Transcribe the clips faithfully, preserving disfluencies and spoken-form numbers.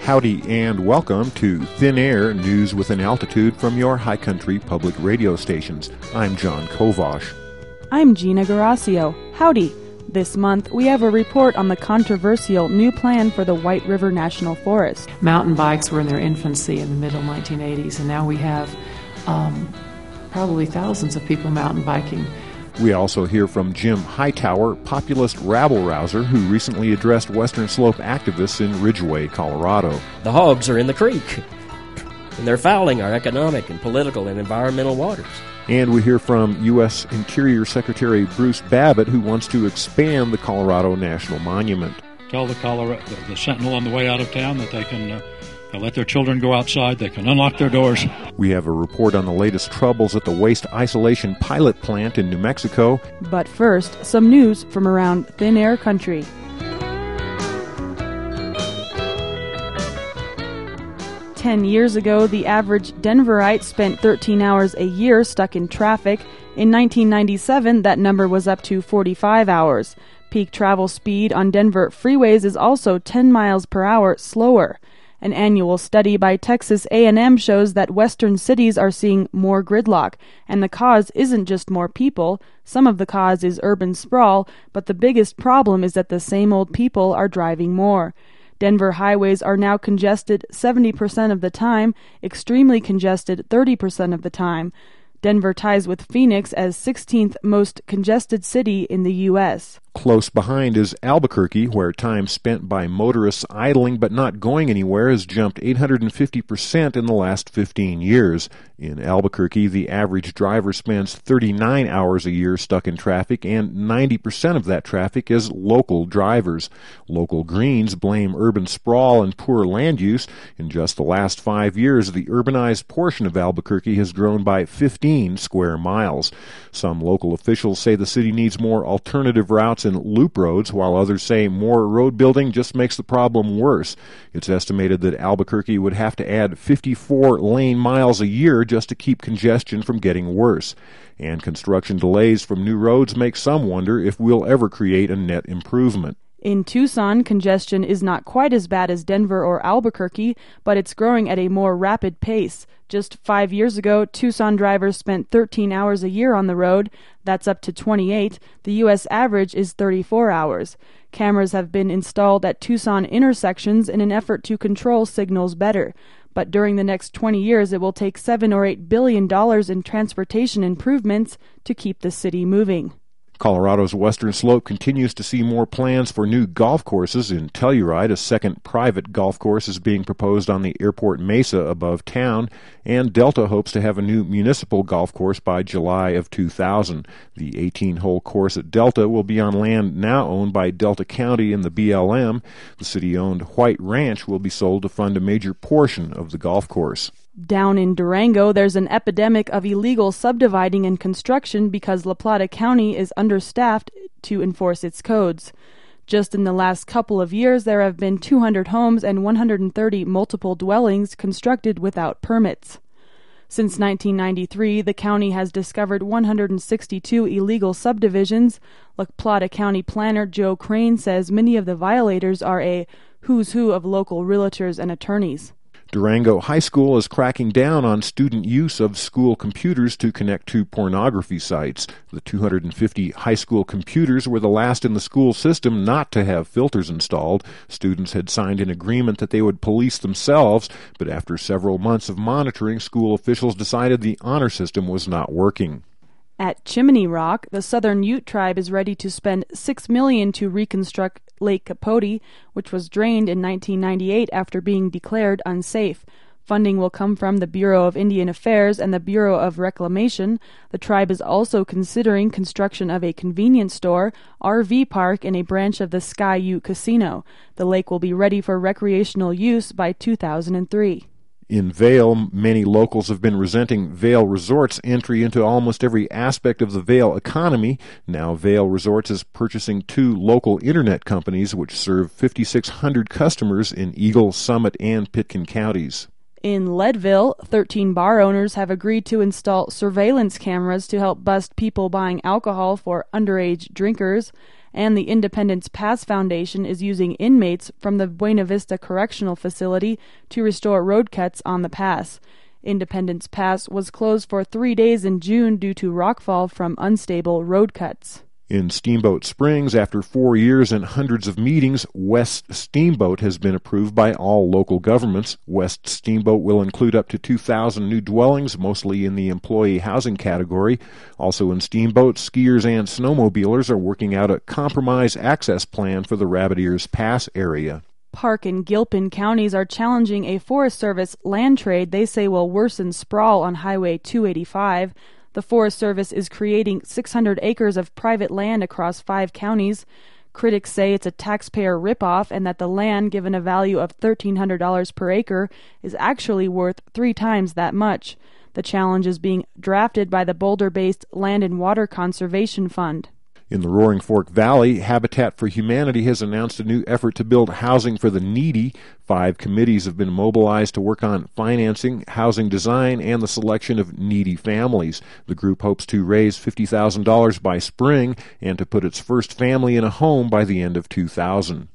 Howdy and welcome to Thin Air News with an Altitude from your High Country public radio stations. I'm John Kovash. I'm Gina Garasio. Howdy. This month, we have a report on the controversial new plan for the White River National Forest. Mountain bikes were in their infancy in the middle nineteen eighties, and now we have um, probably thousands of people mountain biking. We also hear from Jim Hightower, populist rabble-rouser who recently addressed Western Slope activists in Ridgway, Colorado. The hogs are in the creek, and they're fouling our economic and political and environmental waters. And we hear from U S Interior Secretary Bruce Babbitt, who wants to expand the Colorado National Monument. Tell the, Colorado, the, the Sentinel on the way out of town that they can uh, let their children go outside, they can unlock their doors. We have a report on the latest troubles at the waste isolation pilot plant in New Mexico. But first, some news from around Thin Air Country. Ten years ago, the average Denverite spent thirteen hours a year stuck in traffic. In nineteen ninety-seven, that number was up to forty-five hours. Peak travel speed on Denver freeways is also ten miles per hour slower. An annual study by Texas A and M shows that western cities are seeing more gridlock, and the cause isn't just more people. Some of the cause is urban sprawl, but the biggest problem is that the same old people are driving more. Denver highways are now congested seventy percent of the time, extremely congested thirty percent of the time. Denver ties with Phoenix as sixteenth most congested city in the U S Close behind is Albuquerque, where time spent by motorists idling but not going anywhere has jumped eight hundred fifty percent in the last fifteen years. In Albuquerque, the average driver spends thirty-nine hours a year stuck in traffic, and ninety percent of that traffic is local drivers. Local Greens blame urban sprawl and poor land use. In just the last five years, the urbanized portion of Albuquerque has grown by fifteen square miles. Some local officials say the city needs more alternative routes and loop roads, while others say more road building just makes the problem worse. It's estimated that Albuquerque would have to add fifty-four lane miles a year just to keep congestion from getting worse. And construction delays from new roads make some wonder if we'll ever create a net improvement. In Tucson, congestion is not quite as bad as Denver or Albuquerque, but it's growing at a more rapid pace. Just five years ago, Tucson drivers spent thirteen hours a year on the road. That's up to twenty-eight. The U S average is thirty-four hours. Cameras have been installed at Tucson intersections in an effort to control signals better. But during the next twenty years, it will take seven or eight billion dollars in transportation improvements to keep the city moving. Colorado's Western Slope continues to see more plans for new golf courses. In Telluride, a second private golf course is being proposed on the airport mesa above town, and Delta hopes to have a new municipal golf course by July of two thousand. The eighteen-hole course at Delta will be on land now owned by Delta County and the B L M. The city-owned White Ranch will be sold to fund a major portion of the golf course. Down in Durango, there's an epidemic of illegal subdividing and construction because La Plata County is understaffed to enforce its codes. Just in the last couple of years, there have been two hundred homes and one hundred thirty multiple dwellings constructed without permits. Since nineteen ninety-three, the county has discovered one hundred sixty-two illegal subdivisions. La Plata County planner Joe Crane says many of the violators are a who's who of local realtors and attorneys. Durango High School is cracking down on student use of school computers to connect to pornography sites. The two hundred fifty high school computers were the last in the school system not to have filters installed. Students had signed an agreement that they would police themselves, but after several months of monitoring, school officials decided the honor system was not working. At Chimney Rock, the Southern Ute tribe is ready to spend six million dollars to reconstruct Lake Capote, which was drained in nineteen ninety-eight after being declared unsafe. Funding will come from the Bureau of Indian Affairs and the Bureau of Reclamation. The tribe is also considering construction of a convenience store, R V park, and a branch of the Sky Ute Casino. The lake will be ready for recreational use by two thousand three. In Vail, many locals have been resenting Vail Resorts' entry into almost every aspect of the Vail economy. Now Vail Resorts is purchasing two local internet companies which serve fifty-six hundred customers in Eagle, Summit, and Pitkin counties. In Leadville, thirteen bar owners have agreed to install surveillance cameras to help bust people buying alcohol for underage drinkers. and the Independence Pass Foundation is using inmates from the Buena Vista Correctional Facility to restore road cuts on the pass. Independence Pass was closed for three days in June due to rockfall from unstable road cuts. In Steamboat Springs, after four years and hundreds of meetings, West Steamboat has been approved by all local governments. West Steamboat will include up to two thousand new dwellings, mostly in the employee housing category. Also in Steamboat, skiers and snowmobilers are working out a compromise access plan for the Rabbit Ears Pass area. Park and Gilpin counties are challenging a Forest Service land trade they say will worsen sprawl on Highway two eighty-five. The Forest Service is creating six hundred acres of private land across five counties. Critics say it's a taxpayer ripoff and that the land, given a value of thirteen hundred dollars per acre, is actually worth three times that much. The challenge is being drafted by the Boulder-based Land and Water Conservation Fund. In the Roaring Fork Valley, Habitat for Humanity has announced a new effort to build housing for the needy. Five committees have been mobilized to work on financing, housing design, and the selection of needy families. The group hopes to raise fifty thousand dollars by spring and to put its first family in a home by the end of two thousand.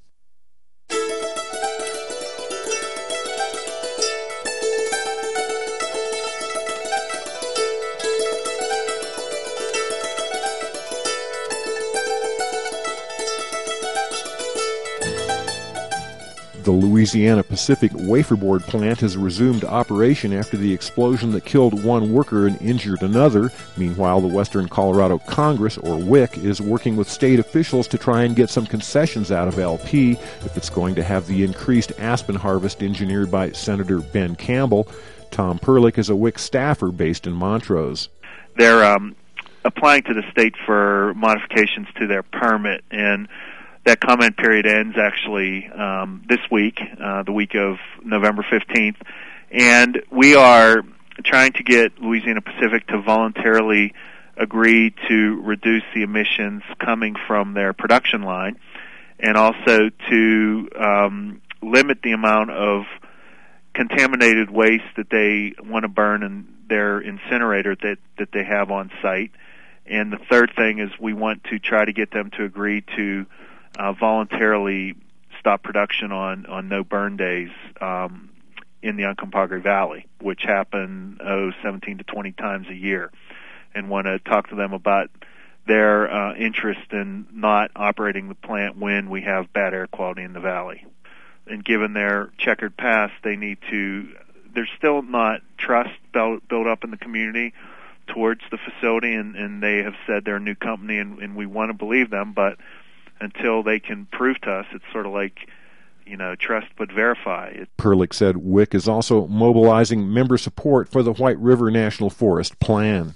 The Louisiana Pacific Wafer Board plant has resumed operation after the explosion that killed one worker and injured another. Meanwhile, the Western Colorado Congress, or W I C, is working with state officials to try and get some concessions out of L P if it's going to have the increased aspen harvest engineered by Senator Ben Campbell. Tom Perlich is a W I C staffer based in Montrose. They're um, applying to the state for modifications to their permit, and that comment period ends actually um, this week, uh, the week of November fifteenth, and we are trying to get Louisiana Pacific to voluntarily agree to reduce the emissions coming from their production line, and also to um, limit the amount of contaminated waste that they want to burn in their incinerator that, that they have on site. And the third thing is we want to try to get them to agree to Uh, voluntarily stop production on, on no burn days um, in the Uncompahgre Valley, which happen oh, seventeen to twenty times a year, and want to talk to them about their uh, interest in not operating the plant when we have bad air quality in the valley. And given their checkered past, they need to, there's still not trust built, built up in the community towards the facility, and, and they have said they're a new company, and, and we want to believe them, but until they can prove to us, it's sort of like, you know, trust but verify. Perlich said W I C is also mobilizing member support for the White River National Forest Plan.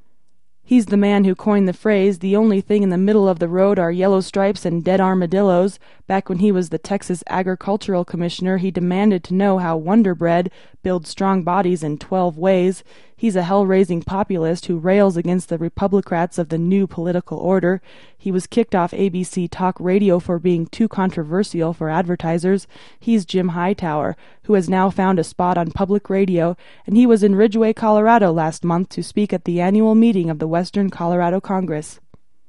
He's the man who coined the phrase, "The only thing in the middle of the road are yellow stripes and dead armadillos." Back when he was the Texas Agricultural Commissioner, he demanded to know how Wonder Bread builds strong bodies in twelve ways. He's a hell-raising populist who rails against the Republicrats of the new political order. He was kicked off A B C Talk Radio for being too controversial for advertisers. He's Jim Hightower, who has now found a spot on public radio, and he was in Ridgway, Colorado last month to speak at the annual meeting of the Western Colorado Congress.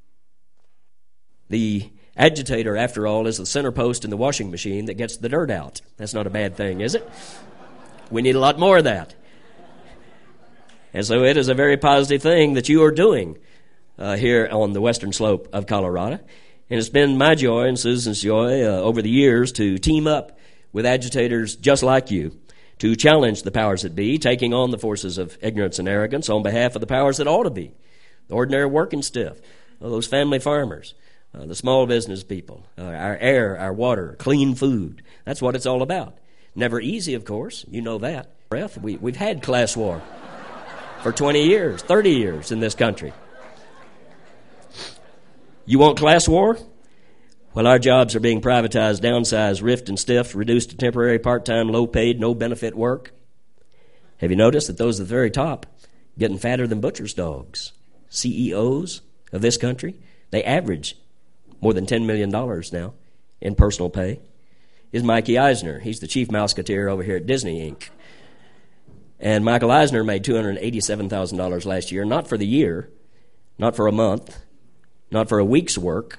The agitator, after all, is the center post in the washing machine that gets the dirt out. That's not a bad thing, is it? We need a lot more of that. And so it is a very positive thing that you are doing uh, here on the western slope of Colorado. And it's been my joy and Susan's joy uh, over the years to team up with agitators just like you to challenge the powers that be, taking on the forces of ignorance and arrogance on behalf of the powers that ought to be, the ordinary working stiff, uh, those family farmers, uh, the small business people, uh, our air, our water, clean food. That's what it's all about. Never easy, of course. You know that. We, we've had class war for twenty years, thirty years in this country. You want class war? Well, our jobs are being privatized, downsized, riffed and stiffed, reduced to temporary, part-time, low-paid, no-benefit work. Have you noticed that those at the very top getting fatter than butcher's dogs? C E Os of this country, they average more than ten million dollars now in personal pay. Is Mikey Eisner. He's the chief mouseketeer over here at Disney, Incorporated. And Michael Eisner made two hundred eighty-seven thousand dollars last year, not for the year, not for a month, not for a week's work,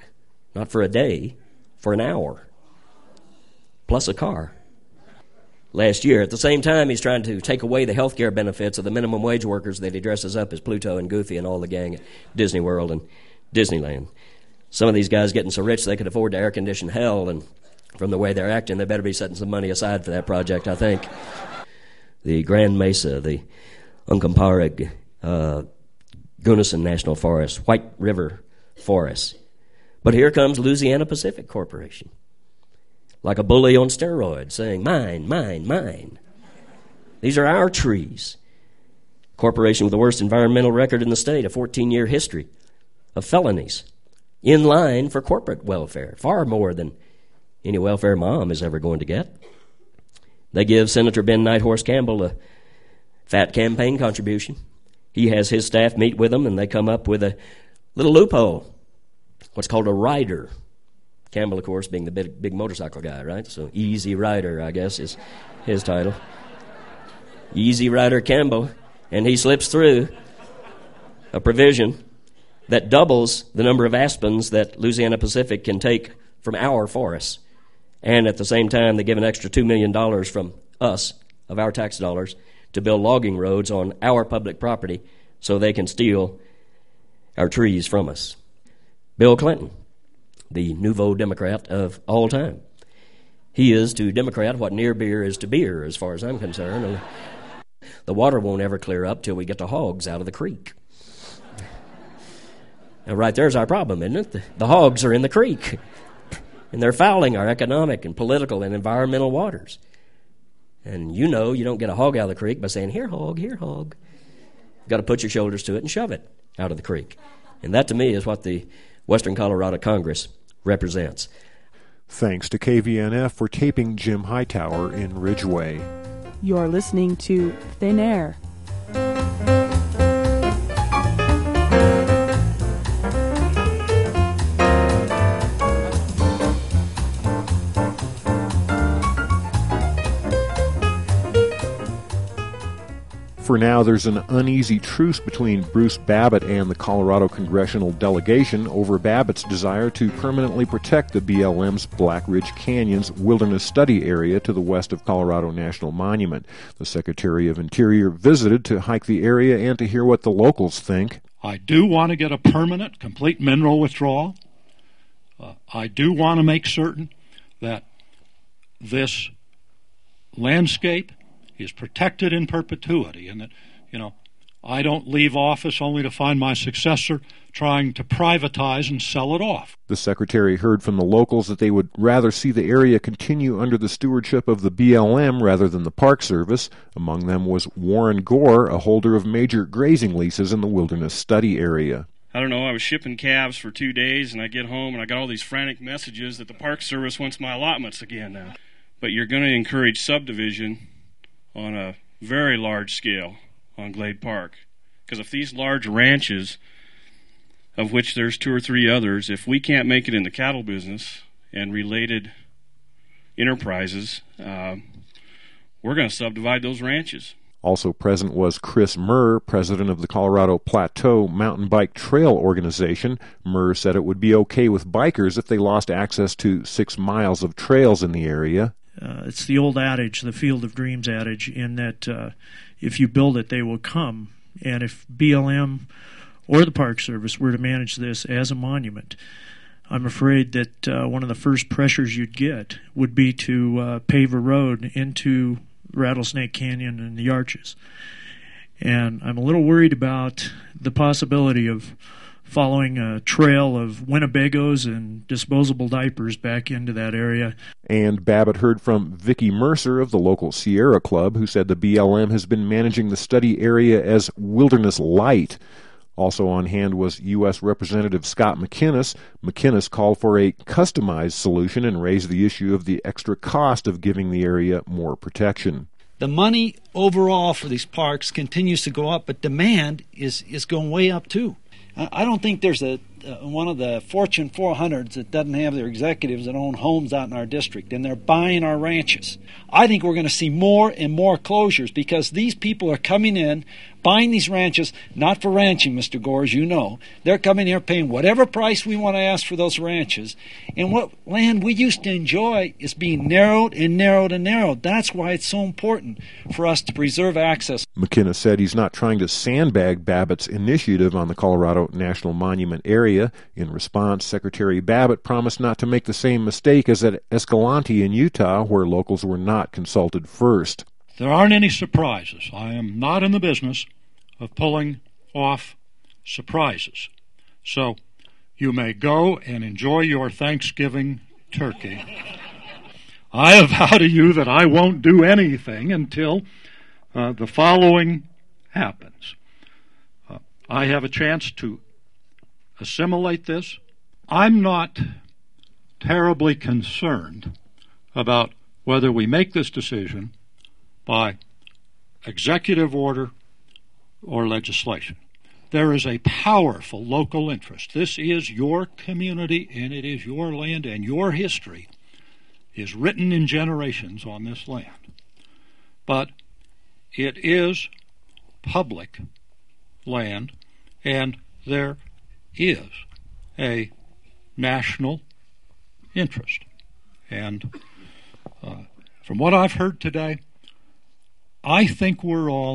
Not for a day, for an hour, plus a car. Last year, at the same time, he's trying to take away the health care benefits of the minimum wage workers that he dresses up as Pluto and Goofy and all the gang at Disney World and Disneyland. Some of these guys getting so rich they could afford to air condition hell, and from the way they're acting, they better be setting some money aside for that project, I think. The Grand Mesa, the Uncompahgre, uh, Gunnison National Forest, White River Forest. But here comes Louisiana Pacific Corporation, like a bully on steroids, saying, mine, mine, mine. These are our trees. Corporation with the worst environmental record in the state, a fourteen-year history of felonies, in line for corporate welfare, far more than any welfare mom is ever going to get. They give Senator Ben Nighthorse Campbell a fat campaign contribution. He has his staff meet with them, and they come up with a little loophole, what's called a rider. Campbell, of course, being the big, big motorcycle guy, right? So Easy Rider, I guess, is his title. Easy Rider Campbell. And he slips through a provision that doubles the number of aspens that Louisiana Pacific can take from our forests. And at the same time, they give an extra two million dollars from us, of our tax dollars, to build logging roads on our public property so they can steal our trees from us. Bill Clinton, the nouveau Democrat of all time. He is to Democrat what near beer is to beer, as far as I'm concerned. And the water won't ever clear up till we get the hogs out of the creek. Now, right there's our problem, isn't it? The, the hogs are in the creek, and they're fouling our economic and political and environmental waters. And you know you don't get a hog out of the creek by saying, here, hog, here, hog. You've got to put your shoulders to it and shove it out of the creek. And that, to me, is what the Western Colorado Congress represents. Thanks to K V N F for taping Jim Hightower in Ridgeway. You're listening to Thin Air. For now, there's an uneasy truce between Bruce Babbitt and the Colorado congressional delegation over Babbitt's desire to permanently protect the B L M's Black Ridge Canyon's wilderness study area to the west of Colorado National Monument. The Secretary of Interior visited to hike the area and to hear what the locals think. I do want to get a permanent, complete mineral withdrawal. Uh, I do want to make certain that this landscape is protected in perpetuity, and that, you know, I don't leave office only to find my successor trying to privatize and sell it off. The Secretary heard from the locals that they would rather see the area continue under the stewardship of the B L M rather than the Park Service. Among them was Warren Gore, a holder of major grazing leases in the wilderness study area. I don't know, I was shipping calves for two days, and I get home and I got all these frantic messages that the Park Service wants my allotments again now. But you're going to encourage subdivision on a very large scale on Glade Park. Because if these large ranches, of which there's two or three others, if we can't make it in the cattle business and related enterprises, uh, we're going to subdivide those ranches. Also present was Chris Murr, president of the Colorado Plateau Mountain Bike Trail Organization. Murr said it would be okay with bikers if they lost access to six miles of trails in the area. Uh, it's the old adage, the Field of Dreams adage, in that uh, if you build it, they will come. And if B L M or the Park Service were to manage this as a monument, I'm afraid that uh, one of the first pressures you'd get would be to uh, pave a road into Rattlesnake Canyon and the Arches. And I'm a little worried about the possibility of following a trail of Winnebagos and disposable diapers back into that area. And Babbitt heard from Vicki Mercer of the local Sierra Club, who said the B L M has been managing the study area as wilderness light. Also on hand was U S Representative Scott McInnes. McInnes called for a customized solution and raised the issue of the extra cost of giving the area more protection. The money overall for these parks continues to go up, but demand is, is going way up too. I don't think there's a uh, one of the Fortune four hundreds that doesn't have their executives that own homes out in our district, and they're buying our ranches. I think we're going to see more and more closures because these people are coming in, buying these ranches, not for ranching, Mister Gore, as you know. They're coming here paying whatever price we want to ask for those ranches. And what land we used to enjoy is being narrowed and narrowed and narrowed. That's why it's so important for us to preserve access. McKenna said he's not trying to sandbag Babbitt's initiative on the Colorado National Monument area. In response, Secretary Babbitt promised not to make the same mistake as at Escalante in Utah, where locals were not consulted first. There aren't any surprises. I am not in the business of pulling off surprises. So you may go and enjoy your Thanksgiving turkey. I avow to you that I won't do anything until uh, the following happens. Uh, I have a chance to assimilate this. I'm not terribly concerned about whether we make this decision by executive order or legislation. There is a powerful local interest. This is your community, and it is your land, and your history is written in generations on this land. But it is public land, and there is a national interest. And uh, from what I've heard today, I think we're all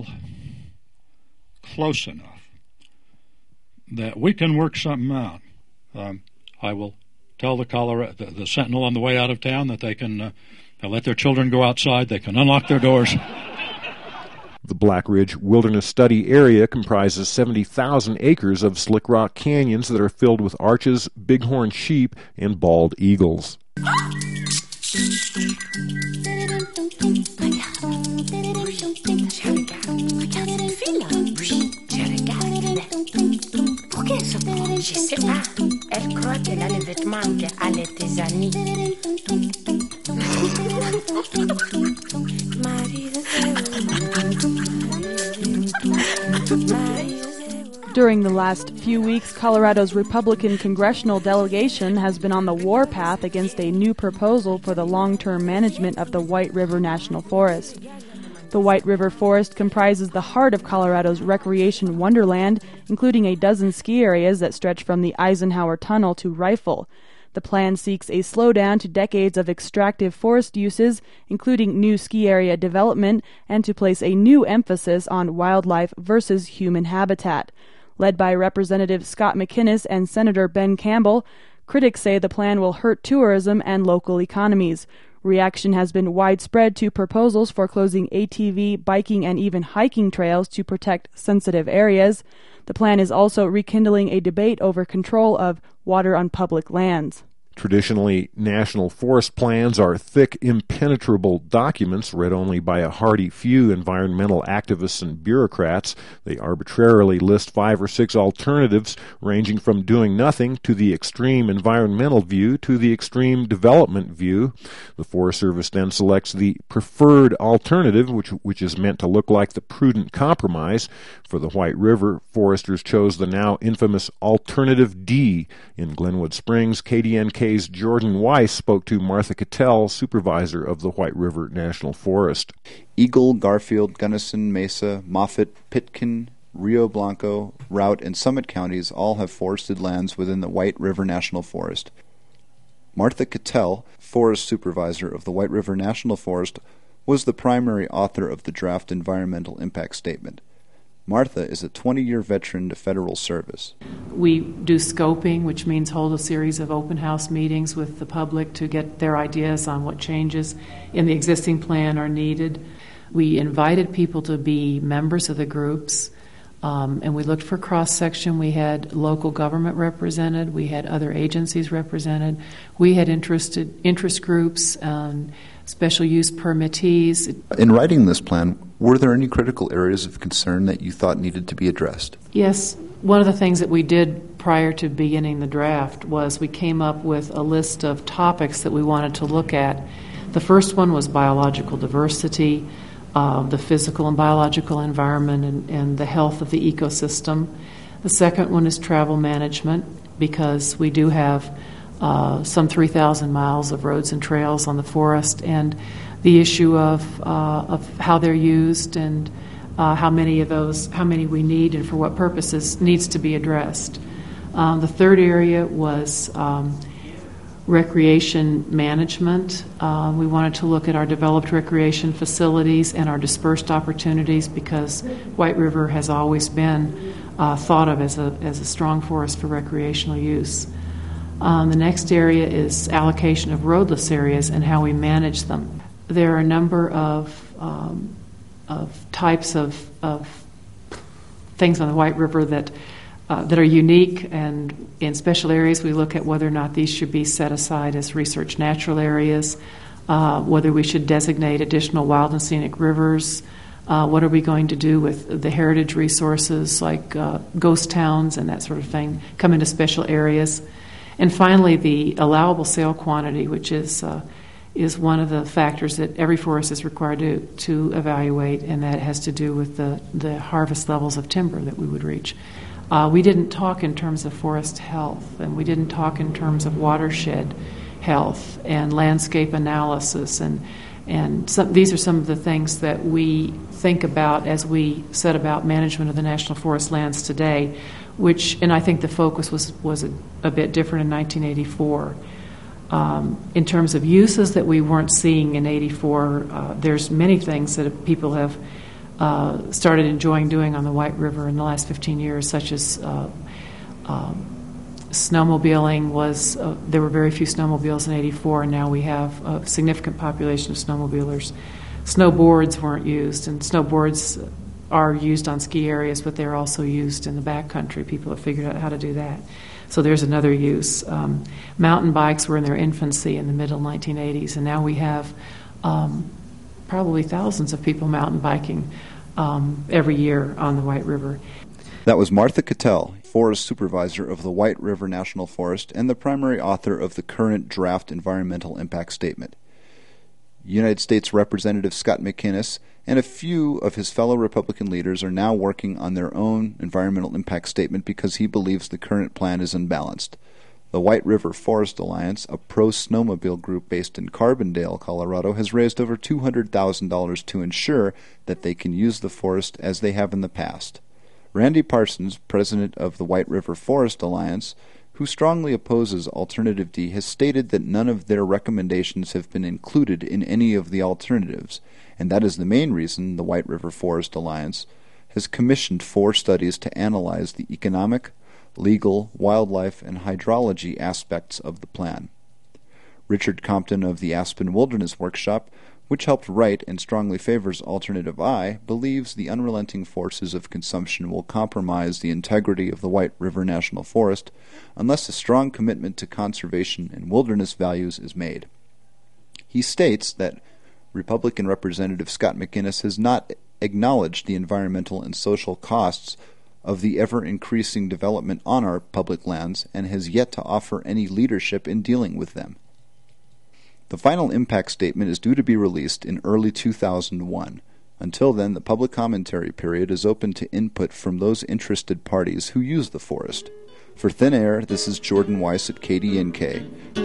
close enough that we can work something out. Um, I will tell the, Colorado, the, the Sentinel on the way out of town that they can uh, let their children go outside. They can unlock their doors. The Black Ridge Wilderness Study Area comprises seventy thousand acres of slick rock canyons that are filled with arches, bighorn sheep, and bald eagles. Je sais pas, elle croit qu'elle a les vêtements qu'elle a tes amis. During the last few weeks, Colorado's Republican congressional delegation has been on the warpath against a new proposal for the long-term management of the White River National Forest. The White River Forest comprises the heart of Colorado's recreation wonderland, including a dozen ski areas that stretch from the Eisenhower Tunnel to Rifle. The plan seeks a slowdown to decades of extractive forest uses, including new ski area development, and to place a new emphasis on wildlife versus human habitat. Led by Representative Scott McInnes and Senator Ben Campbell, critics say the plan will hurt tourism and local economies. Reaction has been widespread to proposals for closing A T V, biking, and even hiking trails to protect sensitive areas. The plan is also rekindling a debate over control of water on public lands. Traditionally, national forest plans are thick, impenetrable documents read only by a hardy few environmental activists and bureaucrats. They arbitrarily list five or six alternatives, ranging from doing nothing to the extreme environmental view to the extreme development view. The Forest Service then selects the preferred alternative, which, which is meant to look like the prudent compromise. For the White River, foresters chose the now infamous Alternative D. In Glenwood Springs, K D N K's Jordan Weiss spoke to Martha Cattell, supervisor of the White River National Forest. Eagle, Garfield, Gunnison, Mesa, Moffett, Pitkin, Rio Blanco, Routt, and Summit counties all have forested lands within the White River National Forest. Martha Cattell, forest supervisor of the White River National Forest, was the primary author of the draft environmental impact statement. Martha is a twenty-year veteran to federal service. We do scoping, which means hold a series of open house meetings with the public to get their ideas on what changes in the existing plan are needed. We invited people to be members of the groups, um, and we looked for cross-section. We had local government represented. We had other agencies represented. We had interested interest groups, um, special use permittees. In writing this plan, were there any critical areas of concern that you thought needed to be addressed? Yes. One of the things that we did prior to beginning the draft was we came up with a list of topics that we wanted to look at. The first one was biological diversity, uh, the physical and biological environment, and, and the health of the ecosystem. The second one is travel management. because we do have uh, some three thousand miles of roads and trails on the forest, and the issue of uh, of how they're used and uh, how many of those, how many we need and for what purposes needs to be addressed. Um, the third area was um, recreation management. Uh, we wanted to look at our developed recreation facilities and our dispersed opportunities, because White River has always been uh, thought of as a, as a strong forest for recreational use. Um, the next area is allocation of roadless areas and how we manage them. There are a number of, um, of types of, of things on the White River that Uh, that are unique, and in special areas we look at whether or not these should be set aside as research natural areas, uh, whether we should designate additional wild and scenic rivers, uh, what are we going to do with the heritage resources like uh, ghost towns and that sort of thing come into special areas. And finally, the allowable sale quantity, which is uh, is one of the factors that every forest is required to, to evaluate, and that has to do with the, the harvest levels of timber that we would reach. Uh, we didn't talk in terms of forest health, and we didn't talk in terms of watershed health and landscape analysis, and and some, these are some of the things that we think about as we set about management of the National Forest lands today, which, and I think the focus was, was a, a bit different in nineteen eighty-four. Um, in terms of uses that we weren't seeing in eighty-four, uh, there's many things that people have Uh, started enjoying doing on the White River in the last fifteen years, such as uh, um, snowmobiling. Was uh, there were very few snowmobiles in eighty-four, and now we have a significant population of snowmobilers. Snowboards weren't used, and snowboards are used on ski areas, but they're also used in the backcountry. People have figured out how to do that. So there's another use. Um, mountain bikes were in their infancy in the middle nineteen eighties, and now we have um, probably thousands of people mountain biking um, every year on the White River. That was Martha Cattell, Forest Supervisor of the White River National Forest and the primary author of the current draft Environmental Impact Statement. United States Representative Scott McInnes and a few of his fellow Republican leaders are now working on their own Environmental Impact Statement because he believes the current plan is unbalanced. The White River Forest Alliance, a pro-snowmobile group based in Carbondale, Colorado, has raised over two hundred thousand dollars to ensure that they can use the forest as they have in the past. Randy Parsons, president of the White River Forest Alliance, who strongly opposes Alternative D, has stated that none of their recommendations have been included in any of the alternatives, and that is the main reason the White River Forest Alliance has commissioned four studies to analyze the economic, legal, wildlife, and hydrology aspects of the plan. Richard Compton of the Aspen Wilderness Workshop, which helped write and strongly favors Alternative I, believes the unrelenting forces of consumption will compromise the integrity of the White River National Forest unless a strong commitment to conservation and wilderness values is made. He states that Republican Representative Scott McInnes has not acknowledged the environmental and social costs of the ever-increasing development on our public lands and has yet to offer any leadership in dealing with them. The final impact statement is due to be released in early two thousand one. Until then, the public commentary period is open to input from those interested parties who use the forest. For Thin Air, this is Jordan Weiss at K D N K.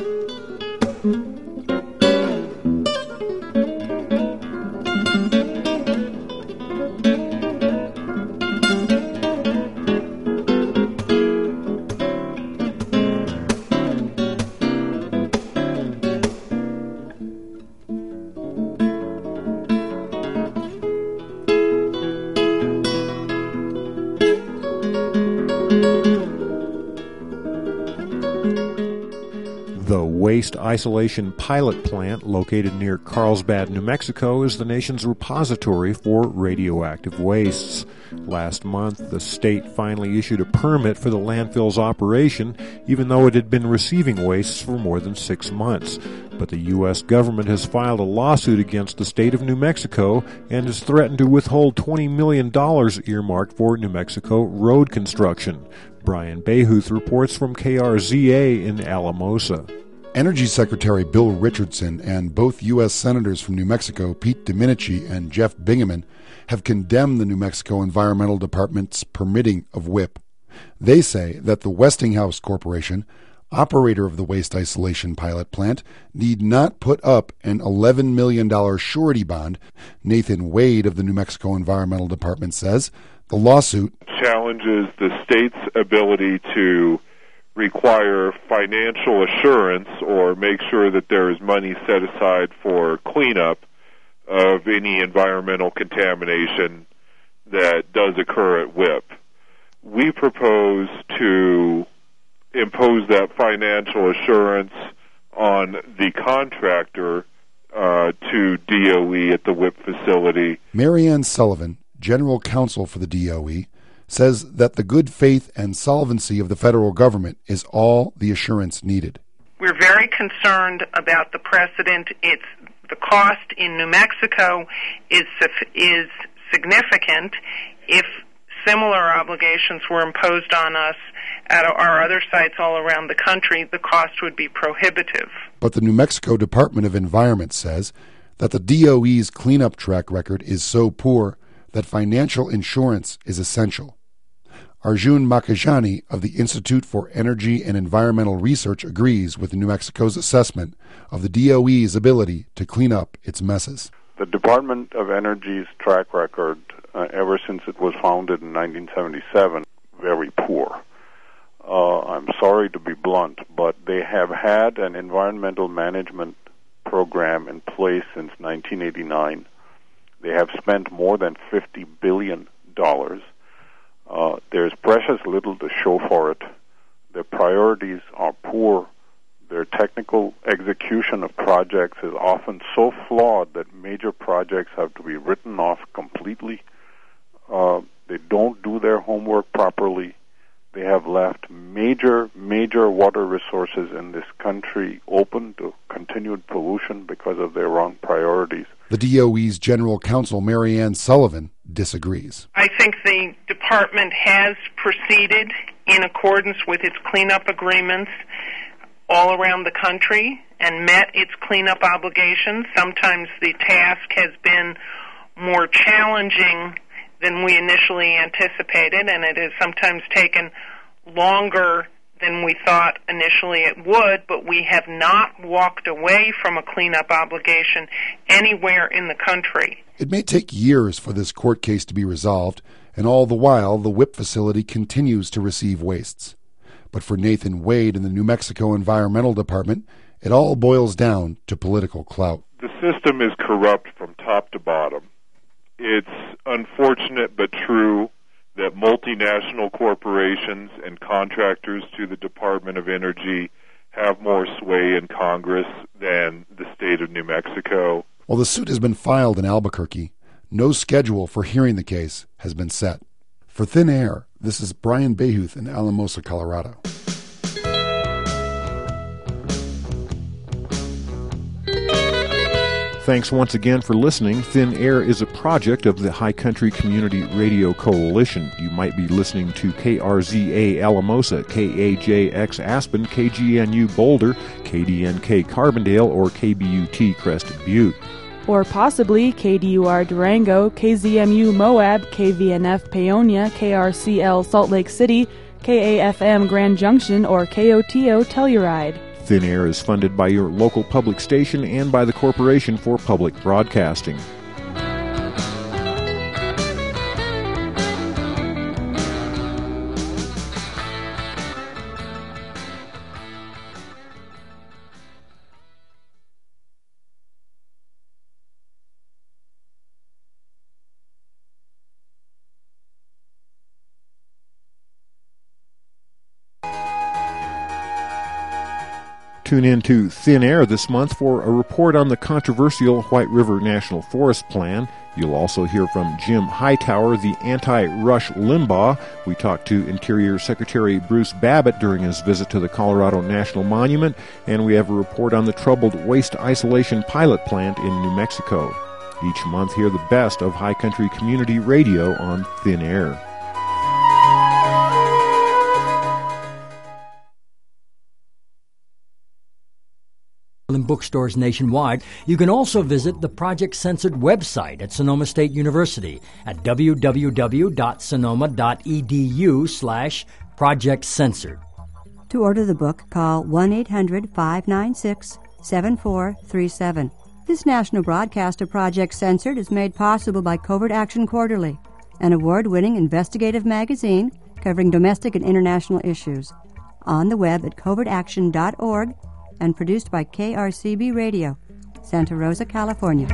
Waste Isolation Pilot Plant, located near Carlsbad, New Mexico, is the nation's repository for radioactive wastes. Last month, the state finally issued a permit for the landfill's operation, even though it had been receiving wastes for more than six months. But the U S government has filed a lawsuit against the state of New Mexico and has threatened to withhold twenty million dollars earmarked for New Mexico road construction. Brian Behuth reports from K R Z A in Alamosa. Energy Secretary Bill Richardson and both U S Senators from New Mexico, Pete Domenici and Jeff Bingaman, have condemned the New Mexico Environmental Department's permitting of W I P. They say that the Westinghouse Corporation, operator of the waste isolation pilot plant, need not put up an eleven million dollars surety bond. Nathan Wade of the New Mexico Environmental Department says the lawsuit challenges the state's ability to require financial assurance or make sure that there is money set aside for cleanup of any environmental contamination that does occur at W I P. We propose to impose that financial assurance on the contractor uh, to D O E at the W I P facility. Marianne Sullivan, General Counsel for the D O E, says that the good faith and solvency of the federal government is all the assurance needed. We're very concerned about the precedent. It's the cost in New Mexico is is significant. If similar obligations were imposed on us at our other sites all around the country, the cost would be prohibitive. But the New Mexico Department of Environment says that the D O E's cleanup track record is so poor that financial insurance is essential. Arjun Makajani of the Institute for Energy and Environmental Research agrees with New Mexico's assessment of the D O E's ability to clean up its messes. The Department of Energy's track record, uh, ever since it was founded in nineteen seventy-seven, very poor. Uh, I'm sorry to be blunt, but they have had an environmental management program in place since nineteen eighty-nine. They have spent more than fifty billion dollars. Uh, there's precious little to show for it. Their priorities are poor. Their technical execution of projects is often so flawed that major projects have to be written off completely. Uh, they don't do their homework properly. They have left major, major water resources in this country open to continued pollution because of their wrong priorities. The D O E's General Counsel, Marianne Sullivan, disagrees. I think the department has proceeded in accordance with its cleanup agreements all around the country and met its cleanup obligations. Sometimes the task has been more challenging than we initially anticipated, and it has sometimes taken longer than we thought initially it would, but we have not walked away from a cleanup obligation anywhere in the country. It may take years for this court case to be resolved, and all the while the W I P facility continues to receive wastes. But for Nathan Wade in the New Mexico Environmental Department, it all boils down to political clout. The system is corrupt from top to bottom. It's unfortunate but true that multinational corporations and contractors to the Department of Energy have more sway in Congress than the state of New Mexico. While the suit has been filed in Albuquerque, no schedule for hearing the case has been set. For Thin Air, this is Brian Behuth in Alamosa, Colorado. Thanks once again for listening. Thin Air is a project of the High Country Community Radio Coalition. You might be listening to K R Z A Alamosa, K A J X Aspen, K G N U Boulder, K D N K Carbondale, or K B U T Crested Butte. Or possibly K D U R Durango, K Z M U Moab, K V N F Paonia, K R C L Salt Lake City, K A F M Grand Junction, or K O T O Telluride. Thin Air is funded by your local public station and by the Corporation for Public Broadcasting. Tune in to Thin Air this month for a report on the controversial White River National Forest Plan. You'll also hear from Jim Hightower, the anti-Rush Limbaugh. We talked to Interior Secretary Bruce Babbitt during his visit to the Colorado National Monument, and we have a report on the troubled waste isolation pilot plant in New Mexico. Each month, hear the best of High Country Community Radio on Thin Air. In bookstores nationwide. You can also visit the Project Censored website at Sonoma State University at w w w dot sonoma dot e d u slash Project Censored. To order the book, call one eight hundred five nine six seven four three seven. This national broadcast of Project Censored is made possible by Covert Action Quarterly, an award-winning investigative magazine covering domestic and international issues. On the web at covert action dot org and produced by K R C B Radio, Santa Rosa, California.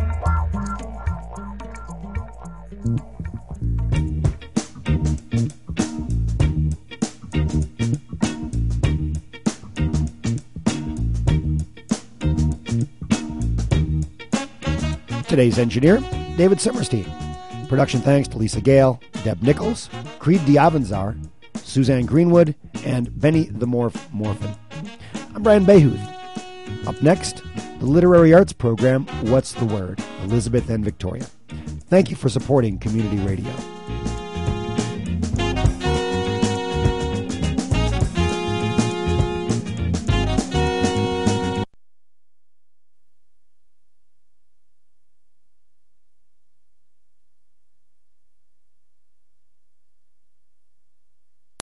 Today's engineer, David Simmerstein. Production thanks to Lisa Gale, Deb Nichols, Creed Diavanzar, Suzanne Greenwood, and Benny the Morph Morphin. I'm Brian Bayhuth. Up next, the literary arts program, What's the Word? Elizabeth and Victoria. Thank you for supporting Community Radio.